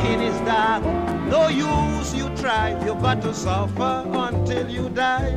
skin is dark. No use you try, you got to suffer until you die.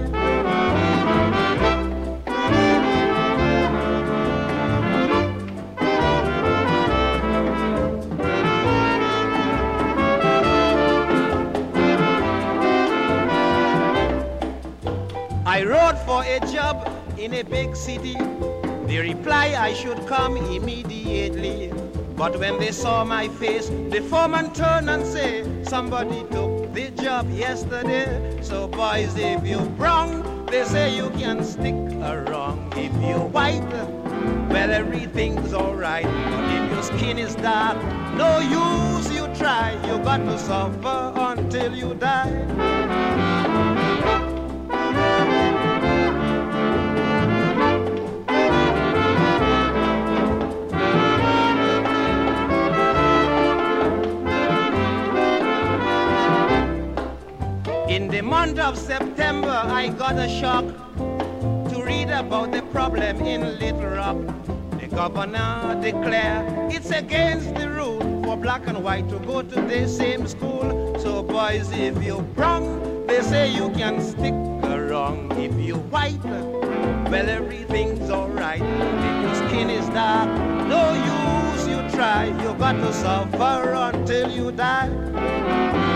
I wrote for a job in a big city. They reply I should come immediately. But when they saw my face, the foreman turned and say, somebody took the job yesterday. So boys, if you're brown, they say you can stick around. If you're white, well, everything's alright. But if your skin is dark, no use you try. You got to suffer until you die. In the month of September, I got a shock to read about the problem in Little Rock. The governor declared it's against the rule for black and white to go to the same school. So boys, if you're brown, they say you can stick around. If you're white, well, everything's alright. If your skin is dark, no use you try. You got to suffer until you die.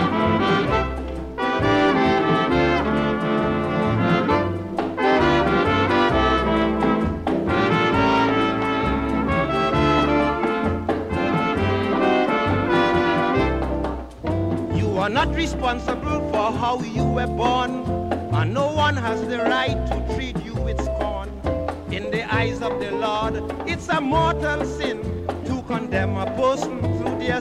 You are not responsible for how you were born, and no one has the right to treat you with scorn. In the eyes of the Lord, it's a mortal sin to condemn a person